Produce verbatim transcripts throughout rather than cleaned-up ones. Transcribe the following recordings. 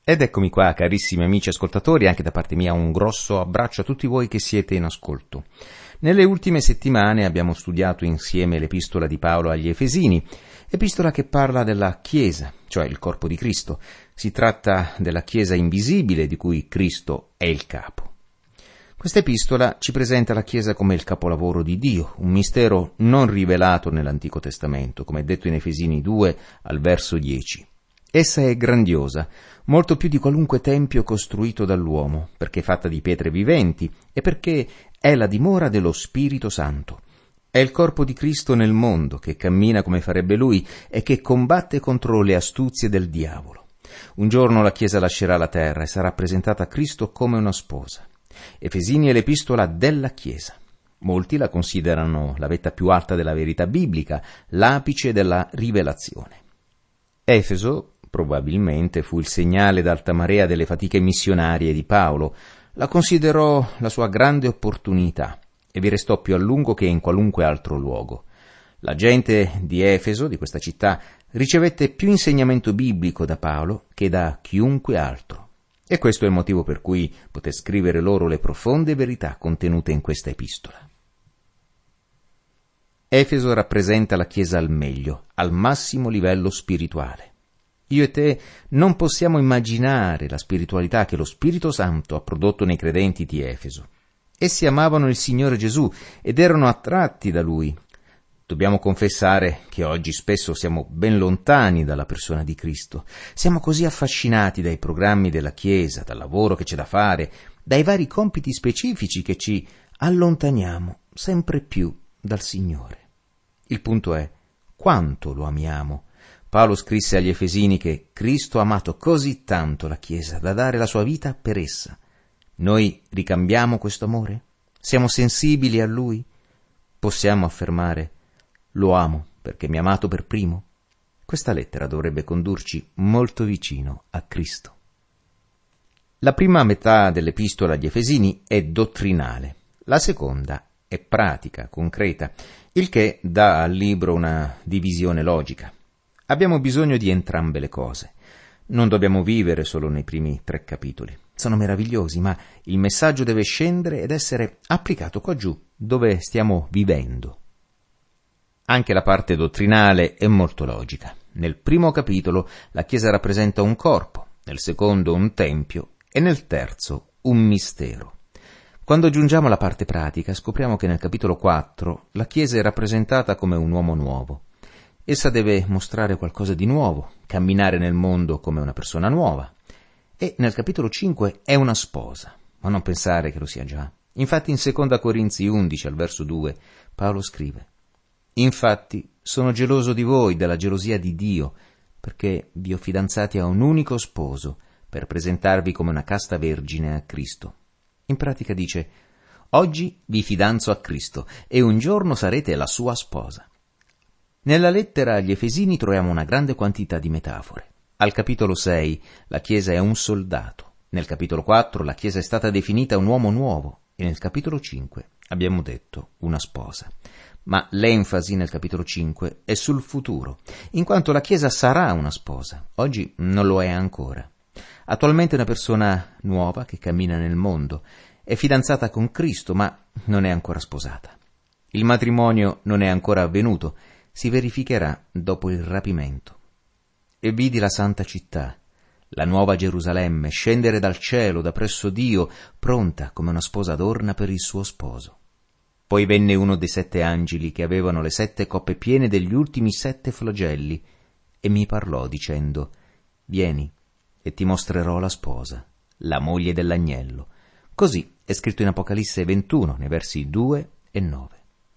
Ed eccomi qua, carissimi amici ascoltatori, anche da parte mia un grosso abbraccio a tutti voi che siete in ascolto. Nelle ultime settimane abbiamo studiato insieme l'epistola di Paolo agli Efesini, epistola che parla della Chiesa, cioè il corpo di Cristo. Si tratta della Chiesa invisibile di cui Cristo è il capo. Questa epistola ci presenta la Chiesa come il capolavoro di Dio, un mistero non rivelato nell'Antico Testamento, come è detto in Efesini due al verso dieci. Essa è grandiosa, molto più di qualunque tempio costruito dall'uomo, perché è fatta di pietre viventi e perché è la dimora dello Spirito Santo. È il corpo di Cristo nel mondo, che cammina come farebbe Lui e che combatte contro le astuzie del diavolo. Un giorno la Chiesa lascerà la terra e sarà presentata a Cristo come una sposa. Efesini è l'epistola della Chiesa. Molti la considerano la vetta più alta della verità biblica, l'apice della rivelazione. Efeso probabilmente fu il segnale d'alta marea delle fatiche missionarie di Paolo. La considerò la sua grande opportunità e vi restò più a lungo che in qualunque altro luogo. La gente di Efeso, di questa città, ricevette più insegnamento biblico da Paolo che da chiunque altro. E questo è il motivo per cui poté scrivere loro le profonde verità contenute in questa epistola. Efeso rappresenta la Chiesa al meglio, al massimo livello spirituale. Io e te non possiamo immaginare la spiritualità che lo Spirito Santo ha prodotto nei credenti di Efeso. Essi amavano il Signore Gesù ed erano attratti da Lui. Dobbiamo confessare che oggi spesso siamo ben lontani dalla persona di Cristo. Siamo così affascinati dai programmi della Chiesa, dal lavoro che c'è da fare, dai vari compiti specifici che ci allontaniamo sempre più dal Signore. Il punto è quanto lo amiamo. Paolo scrisse agli Efesini che Cristo ha amato così tanto la Chiesa da dare la sua vita per essa. Noi ricambiamo questo amore? Siamo sensibili a Lui? Possiamo affermare «Lo amo perché mi ha amato per primo»? Questa lettera dovrebbe condurci molto vicino a Cristo. La prima metà dell'epistola agli Efesini è dottrinale, la seconda è pratica, concreta, il che dà al libro una divisione logica. Abbiamo bisogno di entrambe le cose. Non dobbiamo vivere solo nei primi tre capitoli. Sono meravigliosi, ma il messaggio deve scendere ed essere applicato qua giù, dove stiamo vivendo. Anche la parte dottrinale è molto logica. Nel primo capitolo la Chiesa rappresenta un corpo, nel secondo un tempio e nel terzo un mistero. Quando giungiamo alla parte pratica scopriamo che nel capitolo quattro la Chiesa è rappresentata come un uomo nuovo. Essa deve mostrare qualcosa di nuovo, camminare nel mondo come una persona nuova. E nel capitolo cinque è una sposa, ma non pensare che lo sia già. Infatti in seconda Corinzi undici al verso due Paolo scrive: «Infatti sono geloso di voi, della gelosia di Dio, perché vi ho fidanzati a un unico sposo, per presentarvi come una casta vergine a Cristo». In pratica dice: «Oggi vi fidanzo a Cristo e un giorno sarete la sua sposa». Nella lettera agli Efesini troviamo una grande quantità di metafore. Al capitolo sei la Chiesa è un soldato, nel capitolo quattro la Chiesa è stata definita un uomo nuovo e nel capitolo cinque abbiamo detto una sposa. Ma l'enfasi nel capitolo cinque è sul futuro, in quanto la Chiesa sarà una sposa, oggi non lo è ancora. Attualmente è una persona nuova che cammina nel mondo, è fidanzata con Cristo ma non è ancora sposata. Il matrimonio non è ancora avvenuto, si verificherà dopo il rapimento. E vidi la santa città, la nuova Gerusalemme, scendere dal cielo da presso Dio, pronta come una sposa adorna per il suo sposo. Poi venne uno dei sette angeli che avevano le sette coppe piene degli ultimi sette flagelli e mi parlò dicendo: «Vieni e ti mostrerò la sposa, la moglie dell'agnello». Così è scritto in Apocalisse ventuno, nei versi due e nove.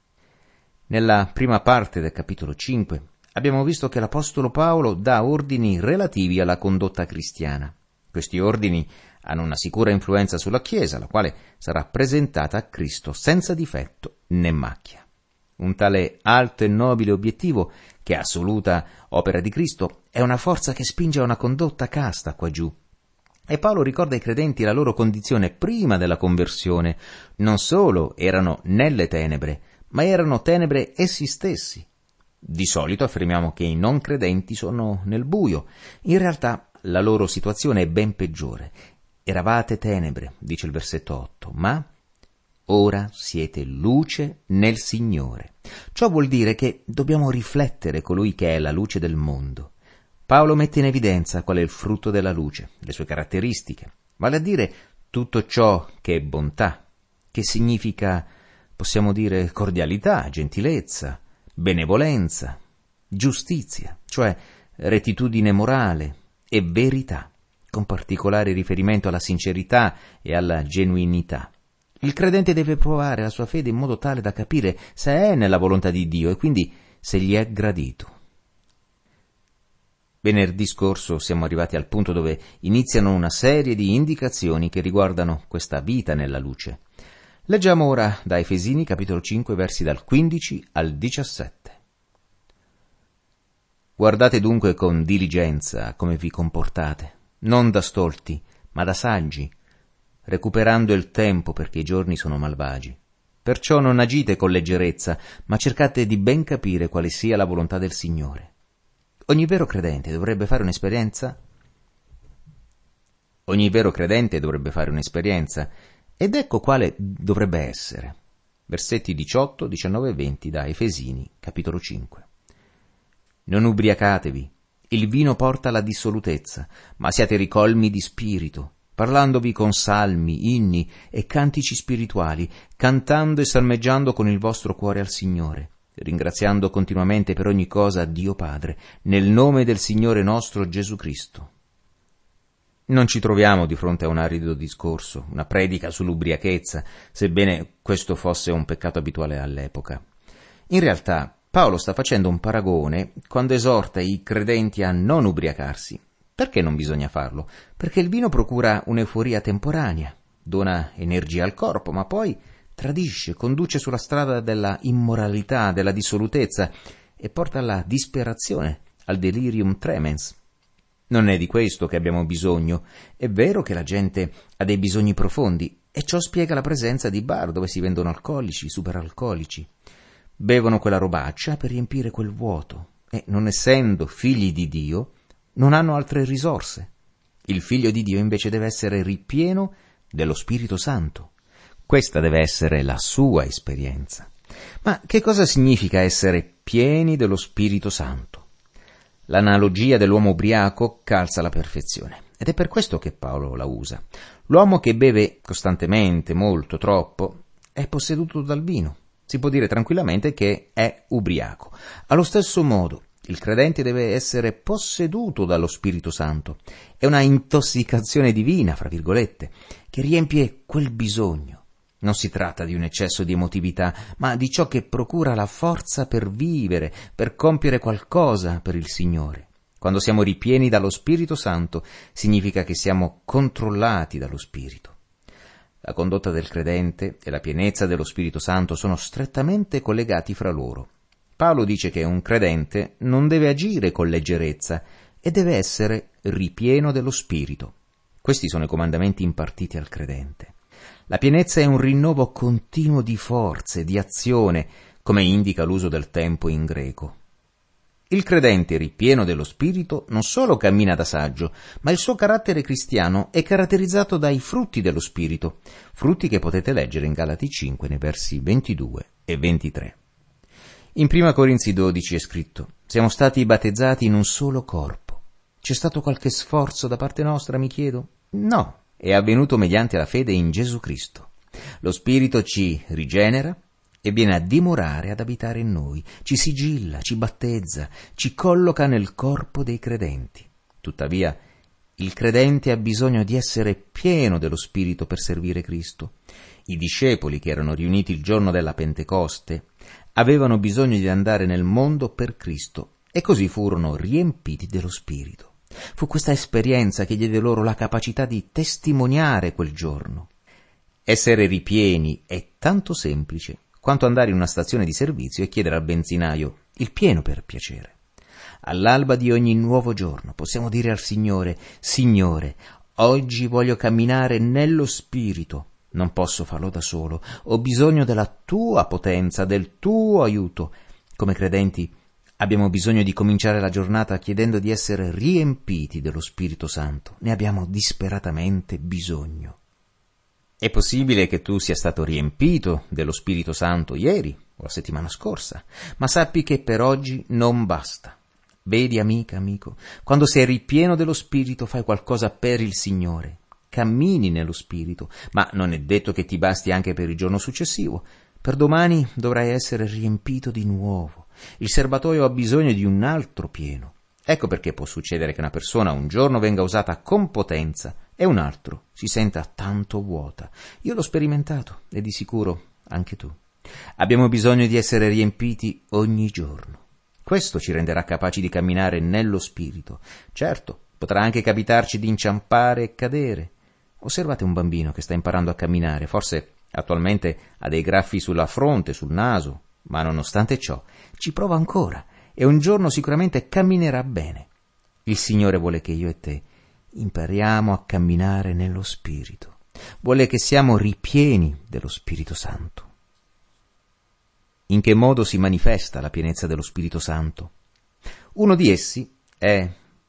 Nella prima parte del capitolo cinque abbiamo visto che l'Apostolo Paolo dà ordini relativi alla condotta cristiana. Questi ordini hanno una sicura influenza sulla Chiesa, la quale sarà presentata a Cristo senza difetto né macchia. Un tale alto e nobile obiettivo, che è assoluta opera di Cristo, è una forza che spinge a una condotta casta qua giù. E Paolo ricorda ai credenti la loro condizione prima della conversione. Non solo erano nelle tenebre, ma erano tenebre essi stessi. Di solito affermiamo che i non credenti sono nel buio. In realtà la loro situazione è ben peggiore. Eravate tenebre, dice il versetto otto, ma ora siete luce nel Signore. Ciò vuol dire che dobbiamo riflettere colui che è la luce del mondo. Paolo mette in evidenza qual è il frutto della luce, le sue caratteristiche, vale a dire tutto ciò che è bontà, che significa, possiamo dire, cordialità, gentilezza, benevolenza, giustizia, cioè rettitudine morale e verità, con particolare riferimento alla sincerità e alla genuinità. Il credente deve provare la sua fede in modo tale da capire se è nella volontà di Dio e quindi se gli è gradito. Venerdì scorso siamo arrivati al punto dove iniziano una serie di indicazioni che riguardano questa vita nella luce. Leggiamo ora da Efesini capitolo cinque versi dal quindici al diciassette. Guardate dunque con diligenza come vi comportate, non da stolti, ma da saggi, recuperando il tempo perché i giorni sono malvagi. Perciò non agite con leggerezza, ma cercate di ben capire quale sia la volontà del Signore. Ogni vero credente dovrebbe fare un'esperienza? Ogni vero credente dovrebbe fare un'esperienza, ed ecco quale dovrebbe essere. Versetti diciotto, diciannove e venti da Efesini, capitolo cinque. Non ubriacatevi, il vino porta alla dissolutezza, ma siate ricolmi di spirito, parlandovi con salmi, inni e cantici spirituali, cantando e salmeggiando con il vostro cuore al Signore, ringraziando continuamente per ogni cosa Dio Padre, nel nome del Signore nostro Gesù Cristo. Non ci troviamo di fronte a un arido discorso, una predica sull'ubriachezza, sebbene questo fosse un peccato abituale all'epoca. In realtà, Paolo sta facendo un paragone quando esorta i credenti a non ubriacarsi. Perché non bisogna farlo? Perché il vino procura un'euforia temporanea, dona energia al corpo, ma poi tradisce, conduce sulla strada della immoralità, della dissolutezza e porta alla disperazione, al delirium tremens. Non è di questo che abbiamo bisogno. È vero che la gente ha dei bisogni profondi e ciò spiega la presenza di bar dove si vendono alcolici, superalcolici. Bevono quella robaccia per riempire quel vuoto e, non essendo figli di Dio, non hanno altre risorse. Il figlio di Dio invece deve essere ripieno dello Spirito Santo. Questa deve essere la sua esperienza. Ma che cosa significa essere pieni dello Spirito Santo? L'analogia dell'uomo ubriaco calza alla perfezione ed è per questo che Paolo la usa. L'uomo che beve costantemente, molto, troppo, è posseduto dal vino. Si può dire tranquillamente che è ubriaco. Allo stesso modo, il credente deve essere posseduto dallo Spirito Santo. È una intossicazione divina, fra virgolette, che riempie quel bisogno. Non si tratta di un eccesso di emotività, ma di ciò che procura la forza per vivere, per compiere qualcosa per il Signore. Quando siamo ripieni dallo Spirito Santo, significa che siamo controllati dallo Spirito. La condotta del credente e la pienezza dello Spirito Santo sono strettamente collegati fra loro. Paolo dice che un credente non deve agire con leggerezza e deve essere ripieno dello Spirito. Questi sono i comandamenti impartiti al credente. La pienezza è un rinnovo continuo di forze, di azione, come indica l'uso del tempo in greco. Il credente ripieno dello Spirito non solo cammina da saggio, ma il suo carattere cristiano è caratterizzato dai frutti dello Spirito, frutti che potete leggere in Galati cinque nei versi ventidue e ventitré. In prima Corinzi dodici è scritto: siamo stati battezzati in un solo corpo. C'è stato qualche sforzo da parte nostra, mi chiedo? No, è avvenuto mediante la fede in Gesù Cristo. Lo Spirito ci rigenera e viene a dimorare, ad abitare in noi, ci sigilla, ci battezza, ci colloca nel corpo dei credenti. Tuttavia, il credente ha bisogno di essere pieno dello Spirito per servire Cristo. I discepoli che erano riuniti il giorno della Pentecoste avevano bisogno di andare nel mondo per Cristo e così furono riempiti dello Spirito. Fu questa esperienza che diede loro la capacità di testimoniare quel giorno. Essere ripieni è tanto semplice quanto andare in una stazione di servizio e chiedere al benzinaio il pieno per piacere. All'alba di ogni nuovo giorno possiamo dire al Signore: Signore, oggi voglio camminare nello Spirito. Non posso farlo da solo, ho bisogno della Tua potenza, del Tuo aiuto. Come credenti Abbiamo bisogno di cominciare la giornata chiedendo di essere riempiti dello Spirito Santo. Ne abbiamo disperatamente bisogno. È possibile che tu sia stato riempito dello Spirito Santo ieri o la settimana scorsa, ma sappi che per oggi non basta. Vedi, amica, amico, quando sei ripieno dello Spirito fai qualcosa per il Signore. Cammini nello Spirito, ma non è detto che ti basti anche per il giorno successivo. Per domani dovrai essere riempito di nuovo. Il serbatoio ha bisogno di un altro pieno. Ecco perché può succedere che una persona un giorno venga usata con potenza e un altro si senta tanto vuota. Io l'ho sperimentato e di sicuro anche tu. Abbiamo bisogno di essere riempiti ogni giorno. Questo ci renderà capaci di camminare nello Spirito. Certo, potrà anche capitarci di inciampare e cadere. Osservate un bambino che sta imparando a camminare, forse attualmente ha dei graffi sulla fronte, sul naso, ma nonostante ciò ci prova ancora e un giorno sicuramente camminerà bene. Il Signore vuole che io e te impariamo a camminare nello Spirito. Vuole che siamo ripieni dello Spirito Santo. In che modo si manifesta la pienezza dello Spirito Santo? Uno di essi è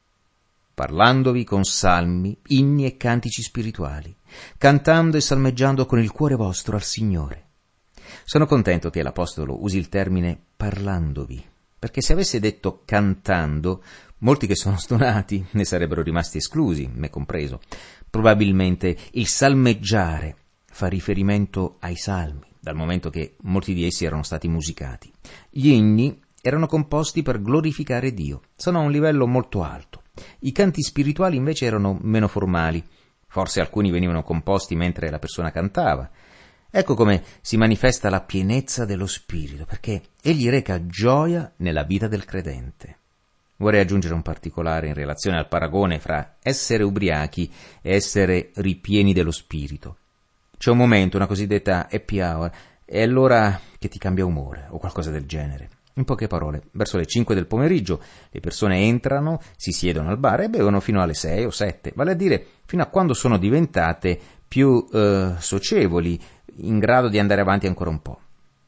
parlandovi con salmi, inni e cantici spirituali, cantando e salmeggiando con il cuore vostro al Signore. Sono contento che l'Apostolo usi il termine parlandovi, perché se avesse detto cantando, molti che sono stonati ne sarebbero rimasti esclusi, me compreso. Probabilmente il salmeggiare fa riferimento ai salmi, dal momento che molti di essi erano stati musicati. Gli inni erano composti per glorificare Dio, sono a un livello molto alto. I canti spirituali invece erano meno formali, forse alcuni venivano composti mentre la persona cantava. Ecco come si manifesta la pienezza dello Spirito, perché egli reca gioia nella vita del credente. Vorrei aggiungere un particolare in relazione al paragone fra essere ubriachi e essere ripieni dello Spirito. C'è un momento, una cosiddetta happy hour, è allora che ti cambia umore o qualcosa del genere. In poche parole, verso le cinque del pomeriggio le persone entrano, si siedono al bar e bevono fino alle sei o sette, vale a dire fino a quando sono diventate più eh, socievoli, in grado di andare avanti ancora un po'.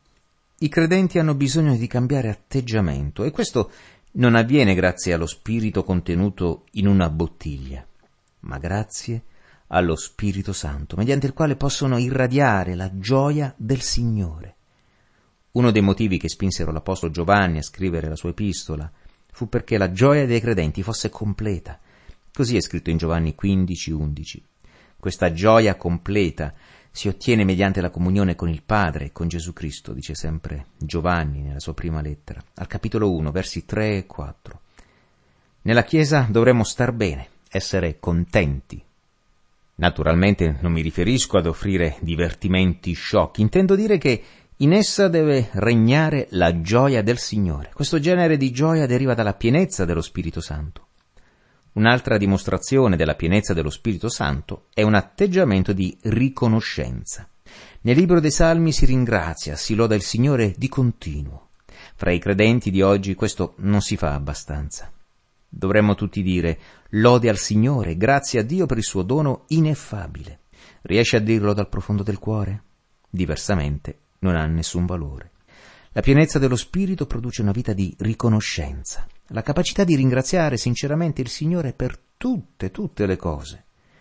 I credenti hanno bisogno di cambiare atteggiamento e questo non avviene grazie allo Spirito contenuto in una bottiglia, ma grazie allo Spirito Santo, mediante il quale possono irradiare la gioia del Signore. Uno dei motivi che spinsero l'Apostolo Giovanni a scrivere la sua epistola fu perché la gioia dei credenti fosse completa. Così è scritto in Giovanni quindici undici. Questa gioia completa si ottiene mediante la comunione con il Padre e con Gesù Cristo, dice sempre Giovanni nella sua prima lettera, al capitolo uno, versi tre e quattro. Nella Chiesa dovremmo star bene, essere contenti. Naturalmente non mi riferisco ad offrire divertimenti sciocchi, intendo dire che in essa deve regnare la gioia del Signore. Questo genere di gioia deriva dalla pienezza dello Spirito Santo. Un'altra dimostrazione della pienezza dello Spirito Santo è un atteggiamento di riconoscenza. Nel libro dei Salmi si ringrazia, si loda il Signore di continuo. Fra i credenti di oggi questo non si fa abbastanza. Dovremmo tutti dire lode al Signore, grazie a Dio per il suo dono ineffabile. Riesci a dirlo dal profondo del cuore? Diversamente non ha nessun valore. La pienezza dello Spirito produce una vita di riconoscenza, la capacità di ringraziare sinceramente il Signore per tutte, tutte le cose.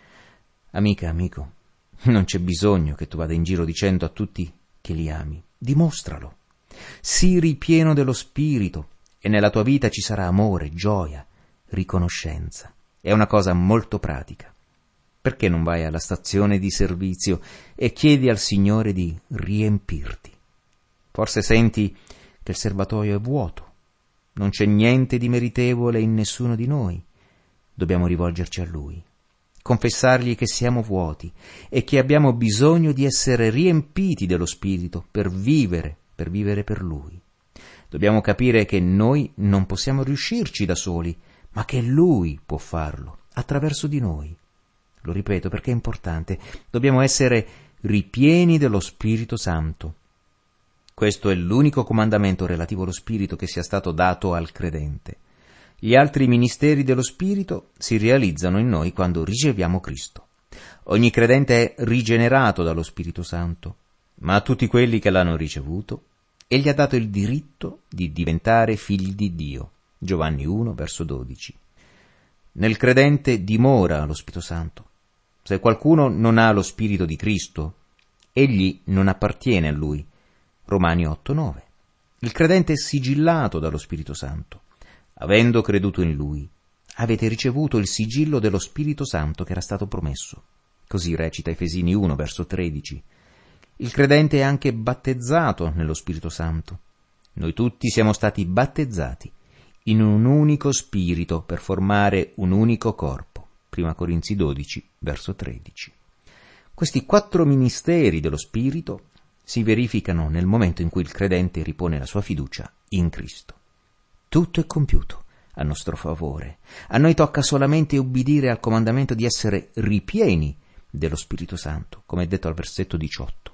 Amica, amico, non c'è bisogno che tu vada in giro dicendo a tutti che li ami. Dimostralo. Sii ripieno dello Spirito e nella tua vita ci sarà amore, gioia, riconoscenza. È una cosa molto pratica. Perché non vai alla stazione di servizio e chiedi al Signore di riempirti? Forse senti che il serbatoio è vuoto, non c'è niente di meritevole in nessuno di noi. Dobbiamo rivolgerci a Lui, confessargli che siamo vuoti e che abbiamo bisogno di essere riempiti dello Spirito per vivere, per vivere per Lui. Dobbiamo capire che noi non possiamo riuscirci da soli, ma che Lui può farlo attraverso di noi. Lo ripeto perché è importante, dobbiamo essere ripieni dello Spirito Santo. Questo è l'unico comandamento relativo allo Spirito che sia stato dato al credente. Gli altri ministeri dello Spirito si realizzano in noi quando riceviamo Cristo. Ogni credente è rigenerato dallo Spirito Santo, ma a tutti quelli che l'hanno ricevuto, e gli ha dato il diritto di diventare figli di Dio. Giovanni uno, verso dodici. Nel credente dimora lo Spirito Santo. Se qualcuno non ha lo Spirito di Cristo, egli non appartiene a lui. Romani otto, nove. Il credente è sigillato dallo Spirito Santo. Avendo creduto in lui, avete ricevuto il sigillo dello Spirito Santo che era stato promesso. Così recita Efesini uno, verso tredici. Il credente è anche battezzato nello Spirito Santo. Noi tutti siamo stati battezzati in un unico spirito per formare un unico corpo. Prima Corinzi dodici, verso tredici. Questi quattro ministeri dello Spirito si verificano nel momento in cui il credente ripone la sua fiducia in Cristo. Tutto è compiuto a nostro favore. A noi tocca solamente ubbidire al comandamento di essere ripieni dello Spirito Santo, come è detto al versetto diciotto.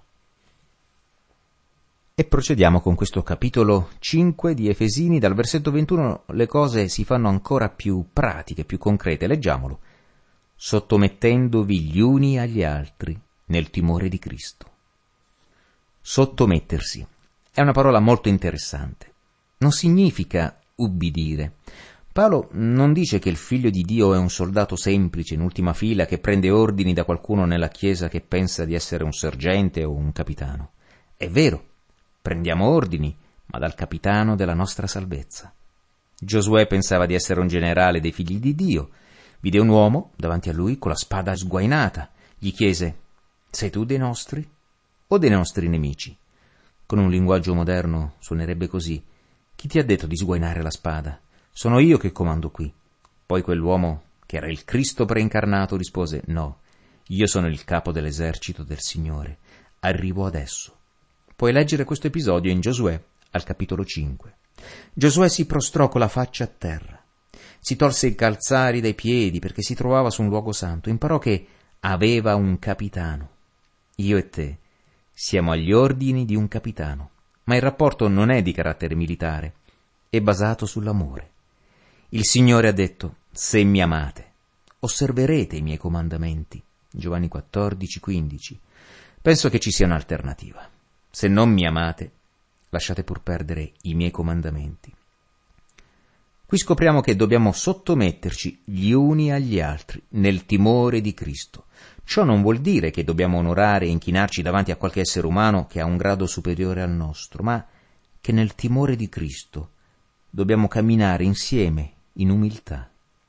E procediamo con questo capitolo cinque di Efesini. Dal versetto ventuno le cose si fanno ancora più pratiche, più concrete. Leggiamolo. Sottomettendovi gli uni agli altri nel timore di Cristo. Sottomettersi è una parola molto interessante. Non significa ubbidire. Paolo non dice che il figlio di Dio è un soldato semplice in ultima fila che prende ordini da qualcuno nella chiesa che pensa di essere un sergente o un capitano. È vero, prendiamo ordini, ma dal capitano della nostra salvezza. Giosuè pensava di essere un generale dei figli di Dio. Vide un uomo davanti a lui con la spada sguainata. Gli chiese: sei tu dei nostri o dei nostri nemici? Con un linguaggio moderno suonerebbe così: chi ti ha detto di sguainare la spada? Sono io che comando qui. Poi quell'uomo, che era il Cristo preincarnato, rispose: no, io sono il capo dell'esercito del Signore. Arrivo adesso. Puoi leggere questo episodio in Giosuè, al capitolo cinque. Giosuè si prostrò con la faccia a terra. Si tolse i calzari dai piedi perché si trovava su un luogo santo. Imparò che aveva un capitano. Io e te siamo agli ordini di un capitano, ma il rapporto non è di carattere militare, è basato sull'amore. Il Signore ha detto: se mi amate, osserverete i miei comandamenti. Giovanni quattordici, quindici. Penso che ci sia un'alternativa. Se non mi amate, lasciate pur perdere i miei comandamenti. Qui scopriamo che dobbiamo sottometterci gli uni agli altri nel timore di Cristo. Ciò non vuol dire che dobbiamo onorare e inchinarci davanti a qualche essere umano che ha un grado superiore al nostro, ma che nel timore di Cristo dobbiamo camminare insieme in umiltà.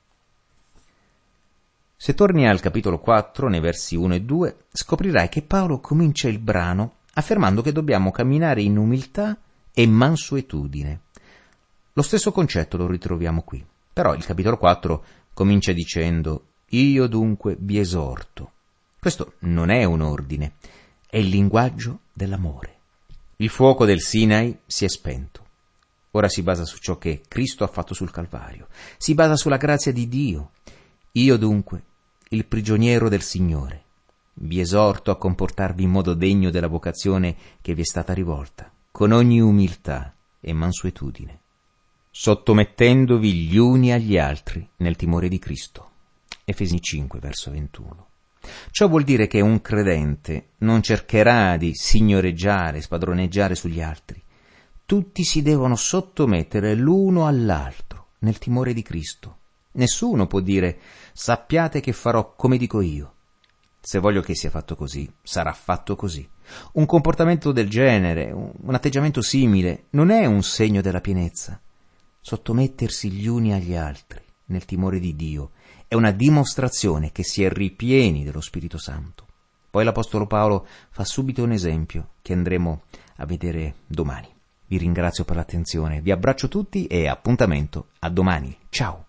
Se torni al capitolo quattro, nei versi uno e due, scoprirai che Paolo comincia il brano affermando che dobbiamo camminare in umiltà e mansuetudine. Lo stesso concetto lo ritroviamo qui, però il capitolo quattro comincia dicendo: io dunque vi esorto. Questo non è un ordine, è il linguaggio dell'amore. Il fuoco del Sinai si è spento. Ora si basa su ciò che Cristo ha fatto sul Calvario. Si basa sulla grazia di Dio. Io dunque, il prigioniero del Signore, vi esorto a comportarvi in modo degno della vocazione che vi è stata rivolta, con ogni umiltà e mansuetudine, sottomettendovi gli uni agli altri nel timore di Cristo. Efesini cinque, verso ventuno. Ciò vuol dire che un credente non cercherà di signoreggiare, spadroneggiare sugli altri. Tutti si devono sottomettere l'uno all'altro nel timore di Cristo. Nessuno può dire: sappiate che farò come dico io. Se voglio che sia fatto così, sarà fatto così. Un comportamento del genere, un atteggiamento simile, non è un segno della pienezza. Sottomettersi gli uni agli altri nel timore di Dio è una dimostrazione che si è ripieni dello Spirito Santo. Poi l'Apostolo Paolo fa subito un esempio che andremo a vedere domani. Vi ringrazio per l'attenzione, vi abbraccio tutti e appuntamento a domani. Ciao!